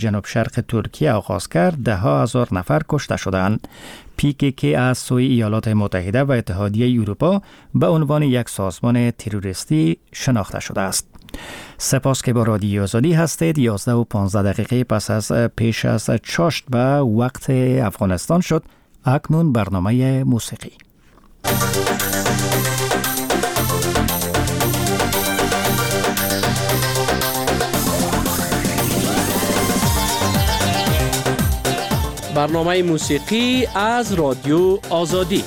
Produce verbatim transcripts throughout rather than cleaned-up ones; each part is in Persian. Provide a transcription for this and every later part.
جنوب شرق ترکیه آغاز کرد، ده ها هزار نفر کشته شدند. پی کی کی از سوی ایالات متحده و اتحادیه اروپا به عنوان یک سازمان تروریستی شناخته شده است. سپاس که با رادیو آزادی هستید. یازده و پانزده دقیقه پس از پیش از چاشت به وقت افغانستان شد. اکنون برنامه موسیقی. برنامه موسیقی از رادیو آزادی.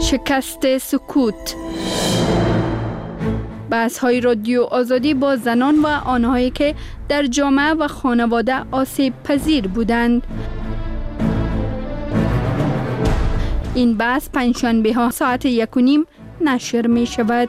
شکست سکوت. بحث های رادیو آزادی با زنان و آنهایی که در جامعه و خانواده آسیب پذیر بودند. این بحث پنجشنبه ها ساعت یک و نیم نشر می شود.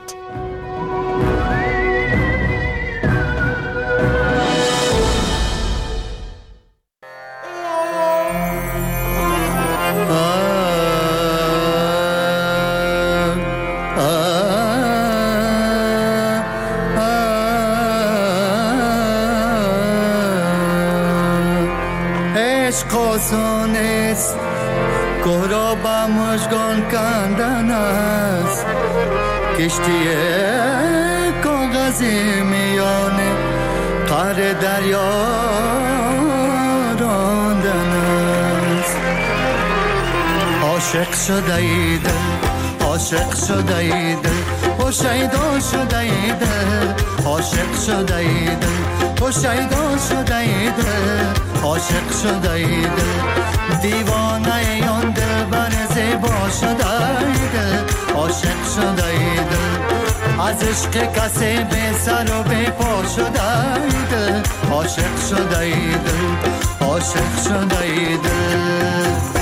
آسان است گهرا با مژگان کندن است کشتی کاغذی میان قعر دریا راندن است. عاشق شده ای دل عاشق شده ای دل و شیدا شده ای دل عاشق شده ای دل و شیدا شده ای دل عاشق شده ای دل دیوانه یان دل بر زیبا شده ای دل عاشق شده ای دل از عشق کسی به سر و به پا شده ای دل عاشق شده ای دل عاشق شده ای دل.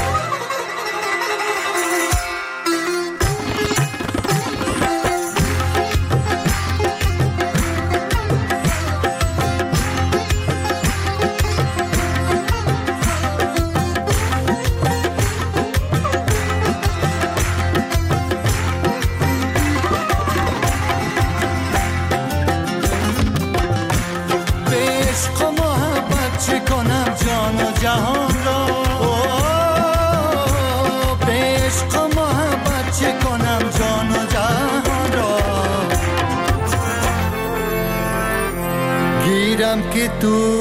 گیرم که تو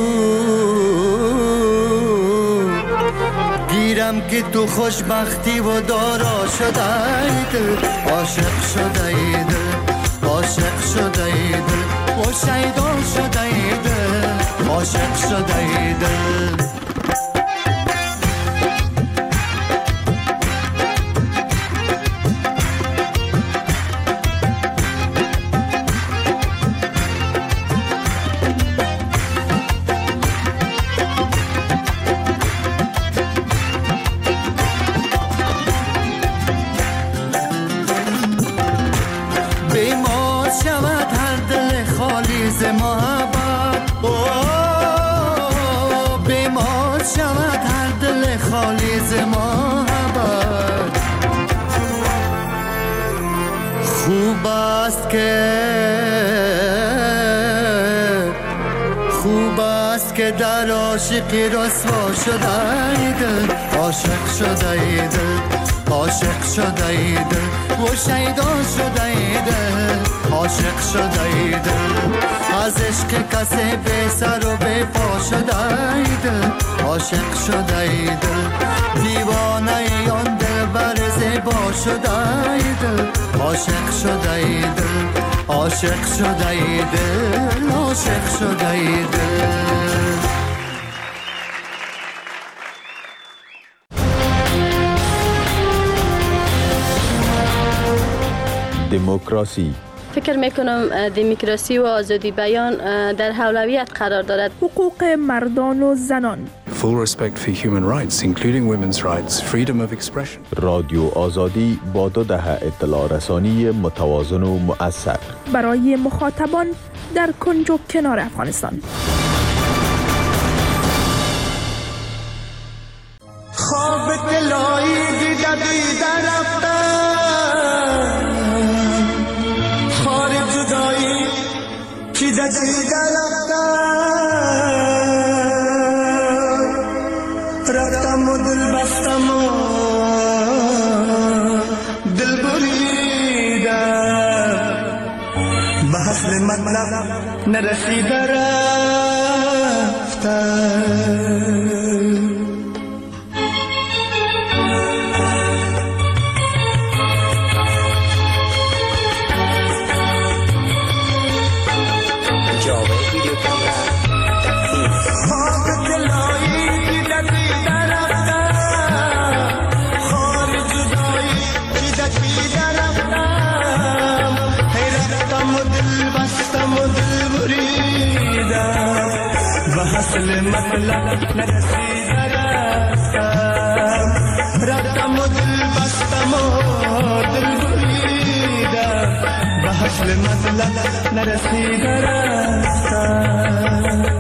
گیرم که تو خوشبختی و دارا شده ای دل عاشق شده ای دل عاشق شده ای دل و شیدا شده ای دل عاشق شده ای دل. خوب است که خوب است که در عاشقی رسوا شده ای دل عاشق شده ای دل عاشق شده ای دل و شیدا شده ای دل عاشق شده ای دل از عشق کسی به سر و به پا شده ای دل عاشق شده ای دل دیوانه یان دل بر زیبا شده ای دل عاشق شده ای دل عاشق شده ای دل عاشق شده ای دل. دموکراسی. فکر میکنم دموکراسی و آزادی بیان در اولویت قرار دارد. حقوق مردان و زنان. Full respect for human rights, including women's rights, freedom of expression. رادیو آزادی با دو دهه اطلاع رسانی متوازن و مؤثر برای مخاطبان در کنج و کنار افغانستان. خواب دلایی دیده دیده رفتن خار جدایی دیده دیده رفتن رفتم و دل بستم و دل بریدم به حسن مطلب نرسیده رفتم. Be مطلب نرسیده رفتم، رفتم و دل بستم و دل بریدم، به حاصل مطلب نرسیده رفتم.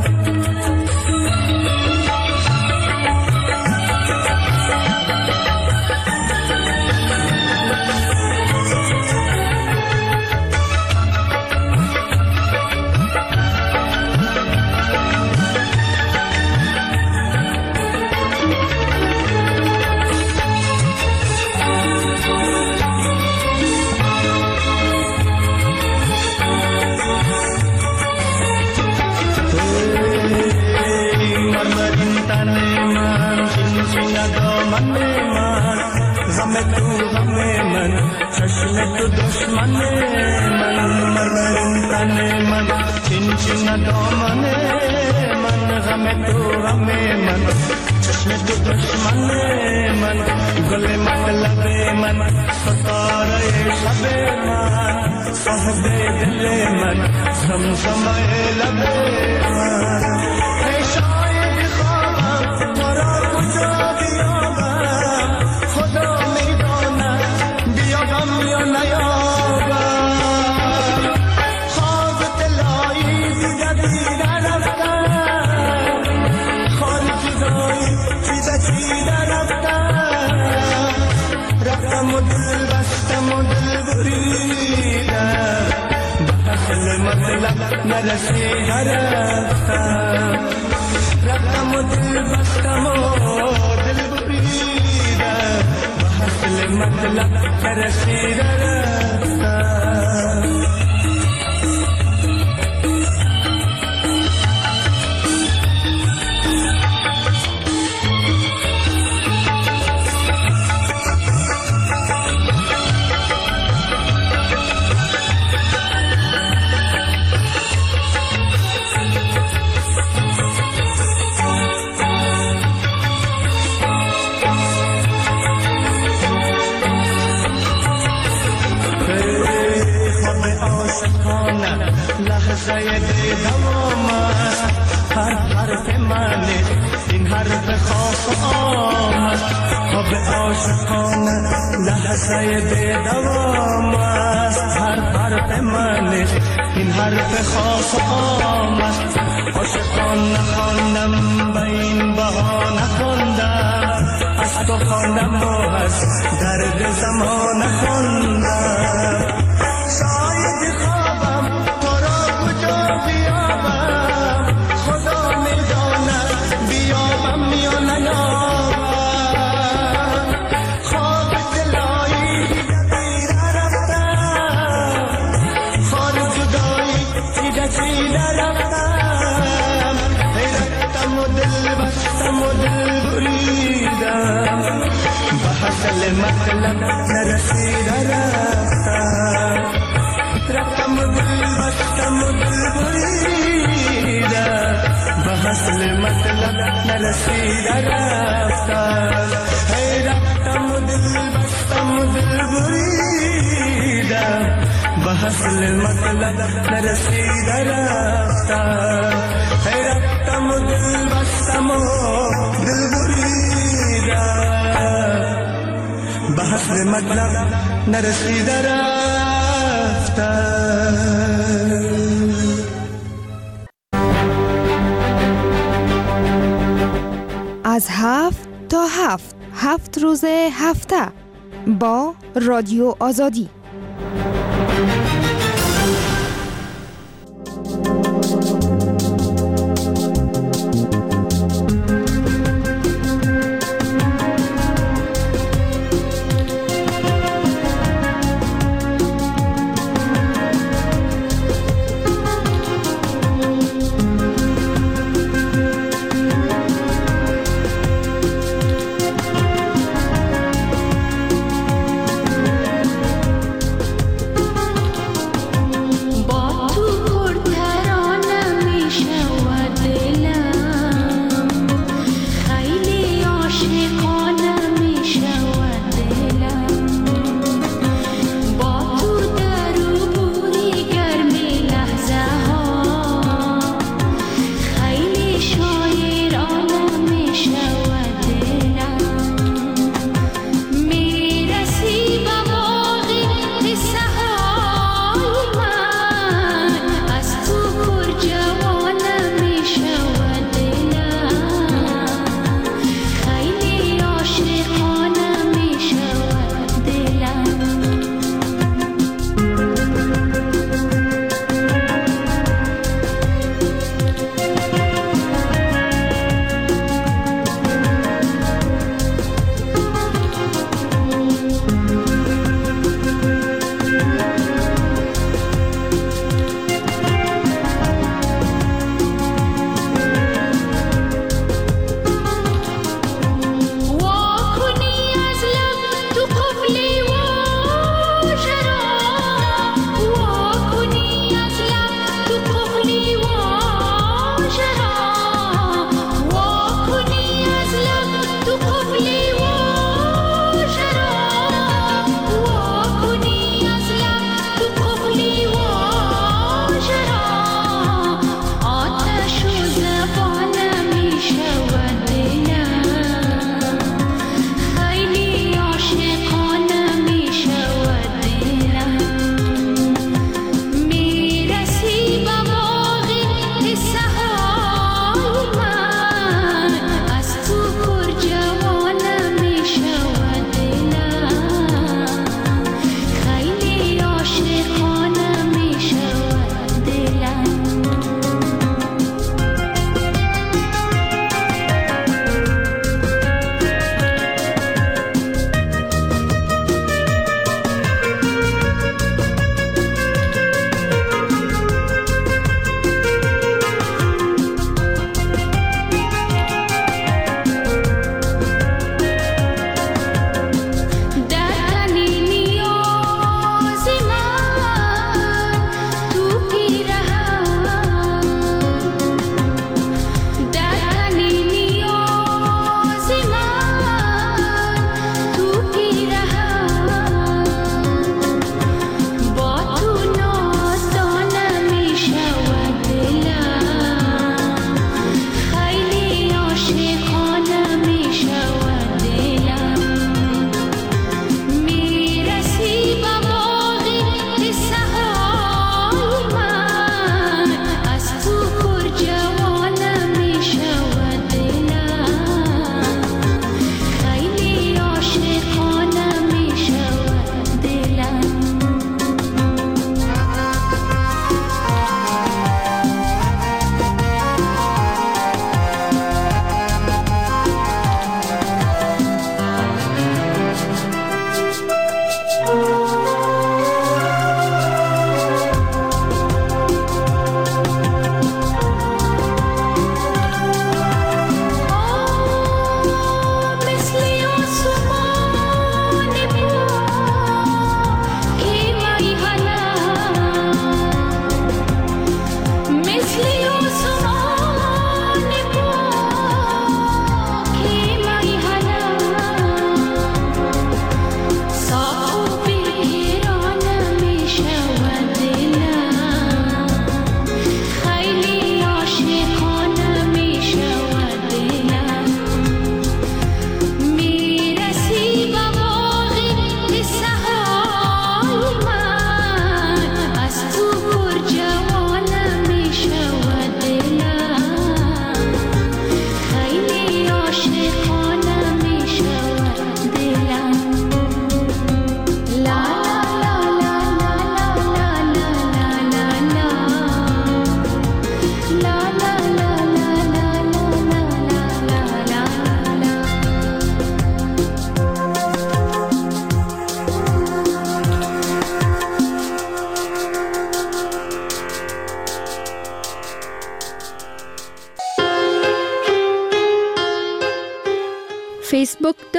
چشم تو دشمن من، مرمرین تن من، چین چین دامن من، غم تو غم من، چشم تو دشمن من، گل مطلب من، ستاره شب من، صاحب دل من، زمزمه لب من. ای شاید خوابم تو را کجا بیابم، خدا میداند بیابم یا نیابم. خواب دلایی دیگه دیده رفتم، خال جدایی چیده چیده رفتم، رفتم و دل بستم و دل بریدم، به حاصل مطلب نرسیده رفتم، رفتم و دل بستم و دل بریدم، به حاصل مطلب نرسیده رفتم. لحظه دیدم هر حرف من این حرف خاص آمد، خواب عاشقانه لحظه دیدم هر حرف من این حرف خاص آمد. عاشقان نخواندم به این بهانه خواندم، از تو خواندم و از درد زمان خواندم. شاید خوابم تو را کجا بیابم، خدا میداند بیابم یا نیابم. خواب دلایی دیده رفتم، خال جدایی چیده چیده رفتم، رفتم و دل بستم و دل بریدم، به حاصل مطلب نرسیده رفتم، رفتم و دل بستم و دل بریدم، به حاصل مطلب نرسیده رفتم. هی رفتم و دل بستم و دل بریدم، به حاصل مطلب نرسیده رفتم. هی رفتم و دل بستم و دل بریدم، به حاصل مطلب نرسیده رفتم. از هفت تا هفت هفت روز هفته با رادیو آزادی.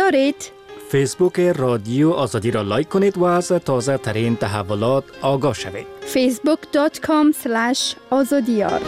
دارید؟ فیسبوک رادیو آزادی را لایک کنید و از تازه ترین تحولات آگاه شوید. فیسبوک دات کام اسلش آزادیار.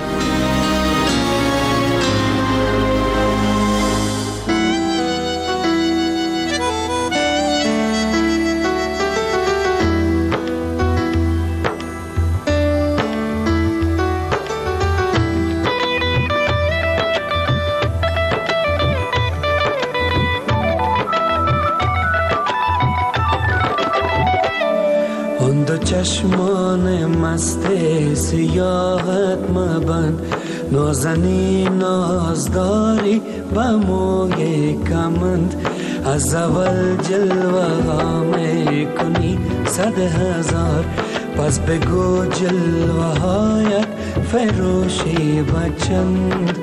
چشمان مست سیاحت مبند، نازنین نازداری با موی کمند، از اول جلوه ها می کنی صد هزار، پس بگو جلوه هایت فروشی بچند.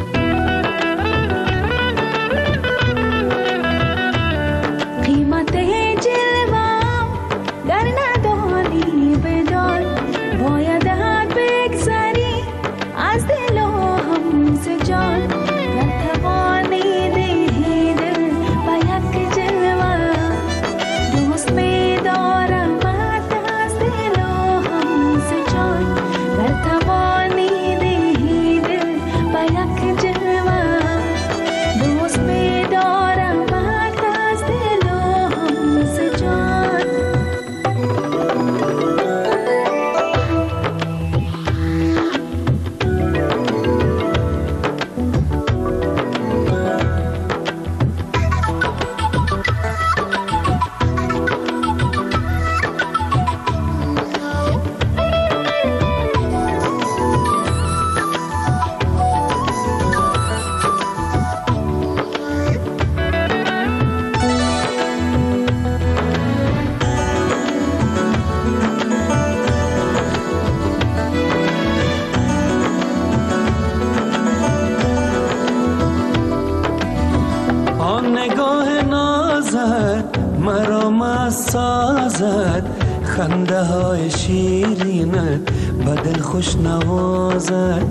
خنده های شیرینه بدل خوش نوازد،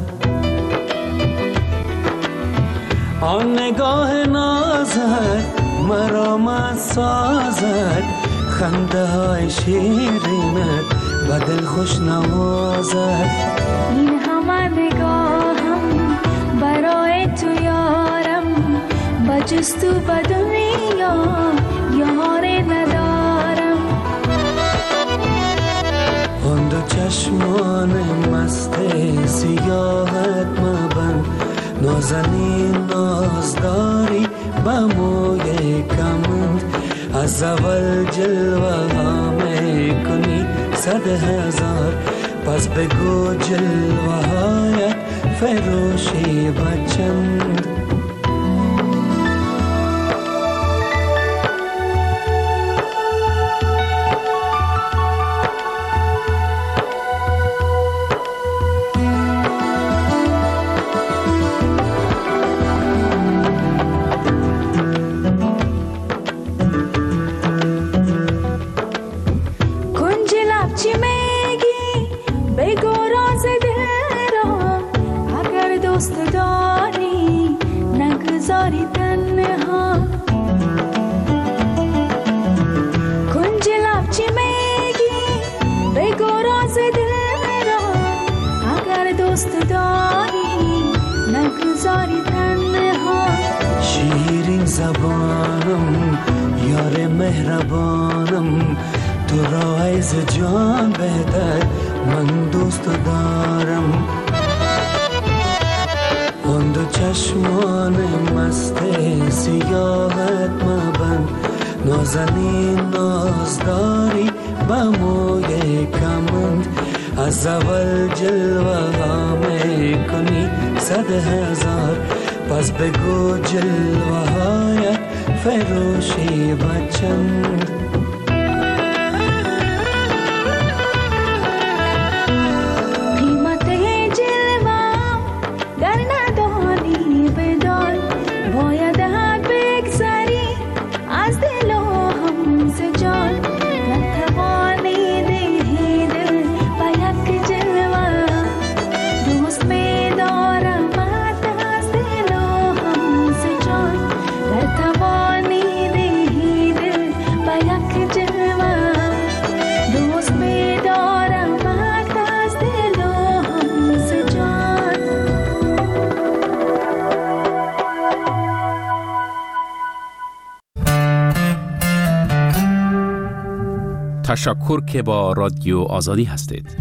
آن نگاه نازد مرا مست سازد، خنده های شیرینه بدل خوش نوازد. این همه نگاهم برای تو یارم، بجز تو به دنیا یاری ندارم. آن دو چشمان مست سیاحت مبند، نازنین نازداری با موی کمند، از اول جلوه ها می کنی صد هزار، پس بگو جلوه هایت فروشی بچند. شیرین زبانم یار مهربانم، تو را از جان بهتر من دوست دارم. آن دو چشمان مست سیاحت مبند، نازنین نازداری با موی کمند، از اول جلوه ها می کنی صد هزار، پس بگو جلوه هایت فروشی بچند. قیمت جلوه در ندانی بدان، باید حد بگذری از دل و هم ز جان. نتوانی دهی دل به یک جلوه، دوست می دارم از دل و هم ز جان. نتوانی دهی تشکر که با رادیو آزادی هستید.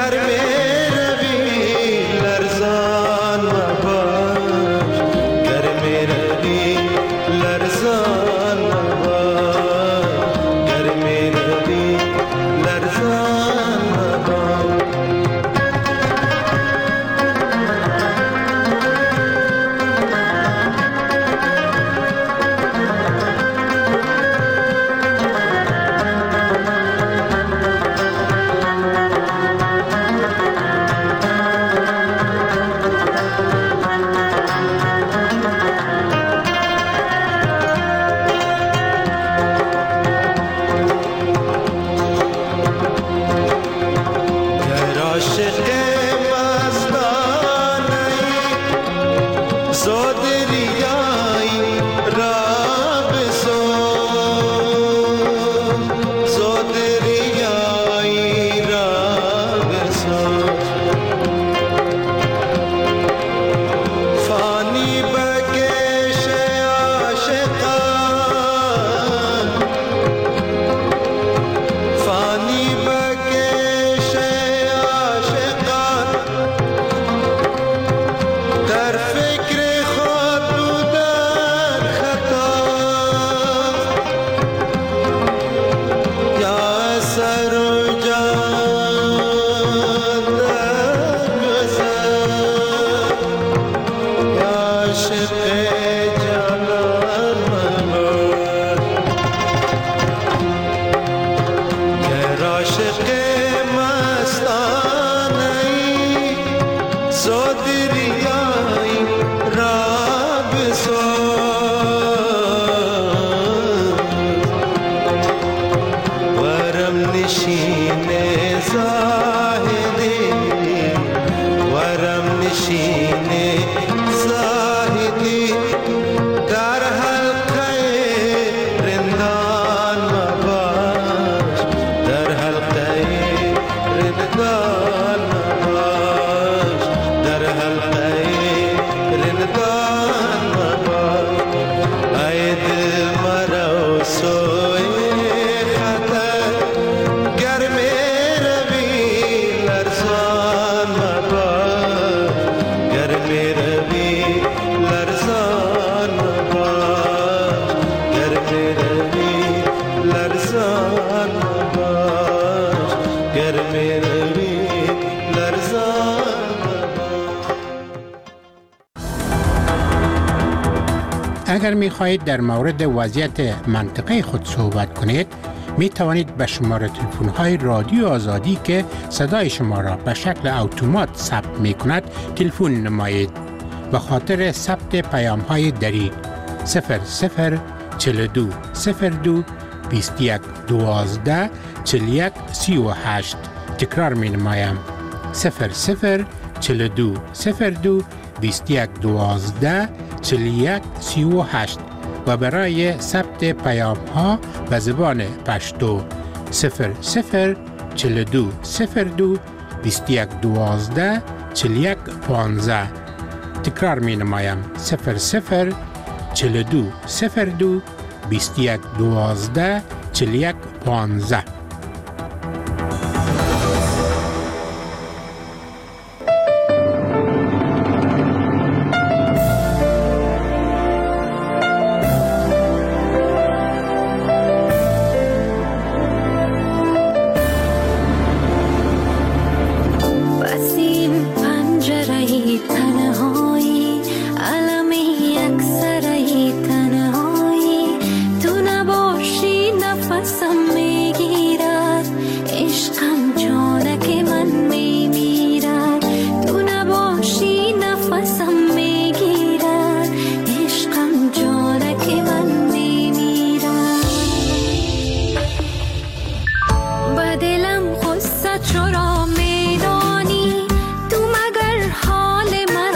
گر نشینه زاهدی در حلقه رندان مباش در حلقه رندان مباش در حلقه رندان مباش ای دل مرا سوی خطر گرم روی لرزان مباش گرم روی لرزان مباش گرم روی لرزان مباش گرم روی لرزان اگر می خواهید در مورد وضعیت منطقه خود صحبت کنید می توانید به شماره تلفن های رادیو آزادی که صدای شما را به شکل اتومات ثبت می کند تلفن نمایید. به خاطر ثبت پیام های دری صفر صفر چهل و دو صفر دو بیست و یک دوازده چهل و یک سی و هشت تکرار می نمایم صفر صفر چهل و دو صفر دو بیست و یک دوازده چهل و یک سی و هشت و برای ثبت پیام ها به زبان پشتو صفر صفر چهل و دو صفر دو بیست و یک دوازده چهل و یک پانزده تکرار می نمایم صفر صفر چهل و دو صفر دو بیست و یک دوازده چهل و یک پانزده. چرا میدانی تو مگر حال من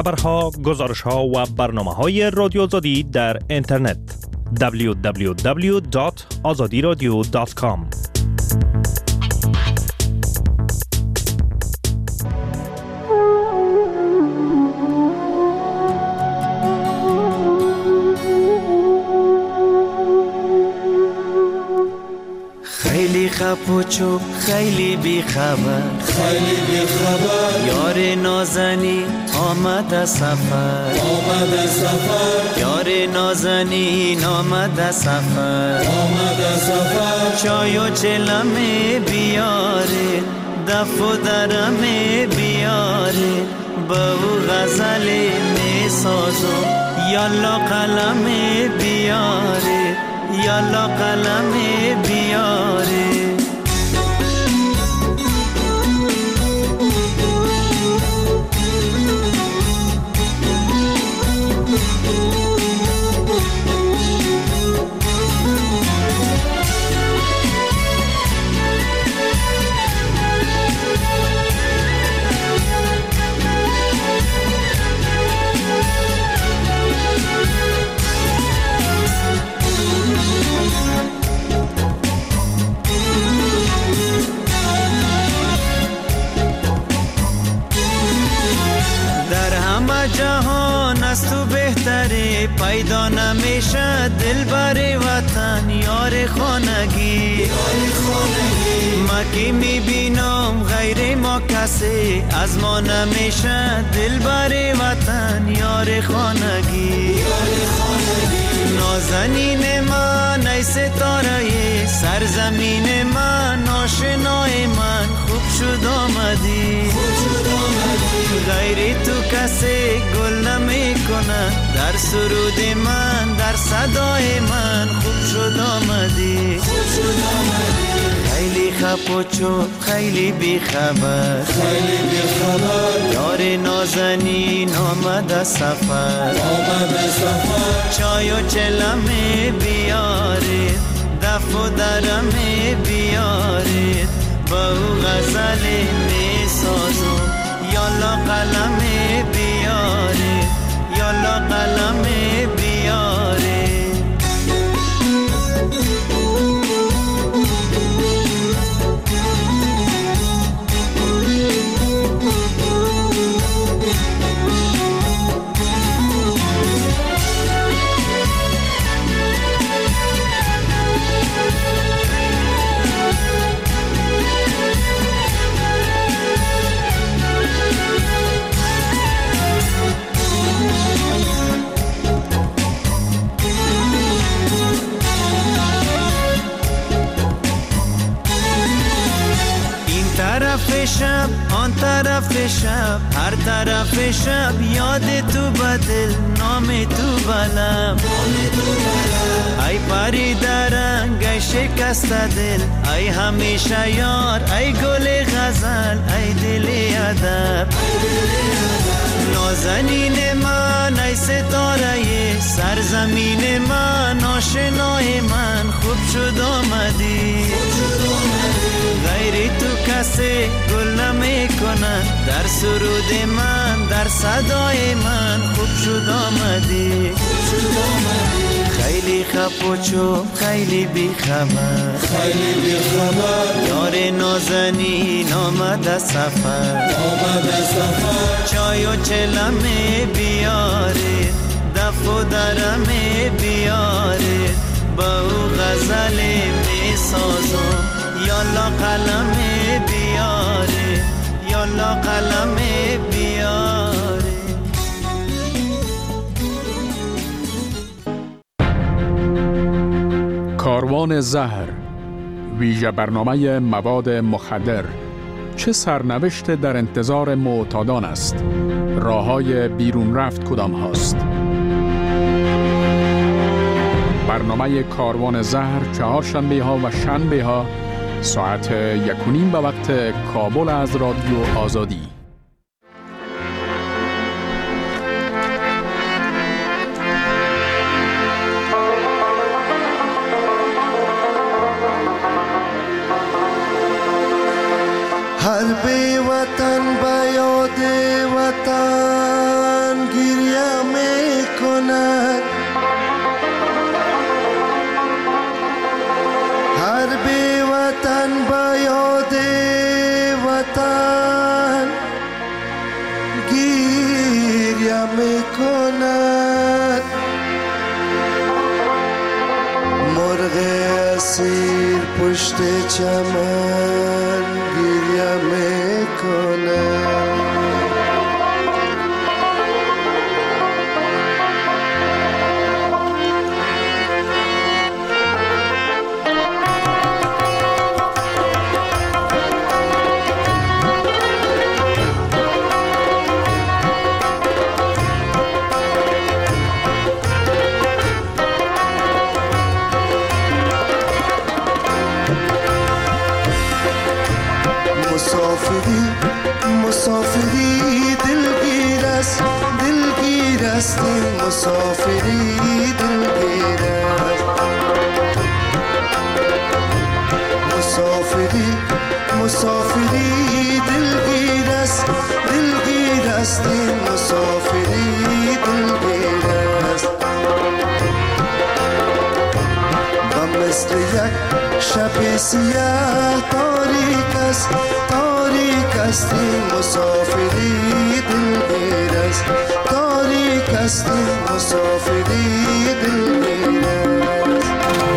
خبرها، گزارشها و برنامه‌های رادیو آزادی در اینترنت دبلیو دبلیو دبلیو دات آزادی رادیو دات کام. خیلی خپ و چوب خیلی بی خبر خیلی بی خبر یار نازنی آمد سفر آمد سفر یار نازنی آمد سفر آمد سفر چای و چلمه بیاره دف و درمه بیاره با او غزل می سازم یالا قلم بیاره یالا قلم بیاره جهان از تو بهتره پیدا نمیشه دل بر وطن یار خانگی ما که میبینم غیر ما کسی از ما نمیشه دل بر وطن یار خانگی نازنین من ای ستاره سرزمین من آشنای من خوب شد آمدی غیر تو کسی گل نمی کنه در سرود من در صدای من خوب شد آمدی خیلی خپ و چوب خیلی بی خبر خیلی بی خبر یار نازنین آمد سفر آمد سفر چای و چلمه بیاره دف و درمه بیاره با او غزل می سازم یالا قلم بیاره یالا قلم بیاره شب آن طرف شب هر طرف شب یاد تو بدل نام تو بلم ای پری درنگ ای شکست دل ای همیشه یار ای گل غزل ای دل ادب نازنین من ای ستاره سرزمین من آشنای من خوب شد آمدی غیر تو کسی گل نمی کنن در سرود من در صدای من خوب شد آمدی خیلی خپ و چوب خیلی بی خبر خیلی بی خبر یار نازنین آمد سفر آمد سفر چای و چلمه بیاره دف و درمه بیاره با او غزل می سازم یالا قلم بیاره یالا قلم بیاره کاروان زهر ویژه برنامه مواد مخدر چه سرنوشت در انتظار معتادان است؟ راه‌های بیرون رفت کدام هاست؟ برنامه کاروان زهر چهارشنبه ها و شنبه ها ساعت یک و نیم به وقت کابل از رادیو آزادی. هر بی وطن به یاد وطن پشت چمن گریه میکنم. مسافری مسافری دلگیر است، دلگیر است این مسافری دلگیر است. مسافری مسافری دلگیر است، دلگیر است این مسافری دلگیر است. و مثل یک شب سیاه تاریک است، تاریک است این مسافری دلگیر است، تاریک است این مسافری دلگیر است.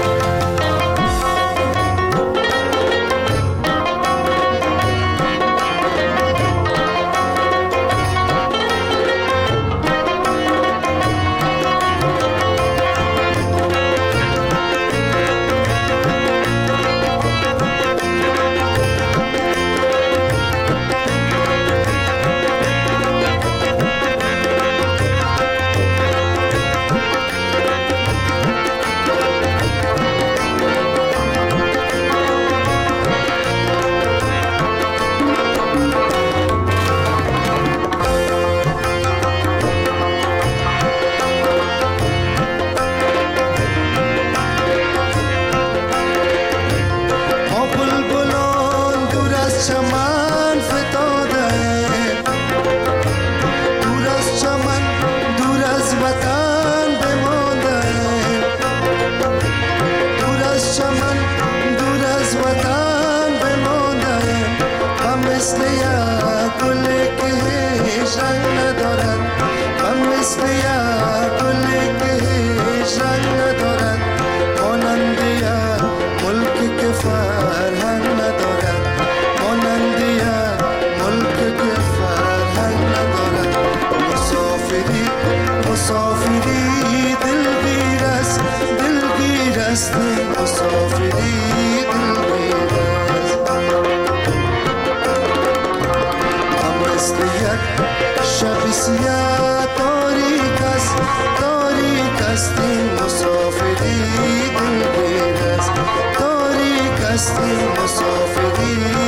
مسافری دلگیر است، دلگیر است مسافری دلگیر است. هم مثل یک شب سیاه تاریک است، تاریک است این مسافری دلگیر است، تاریک است این مسافری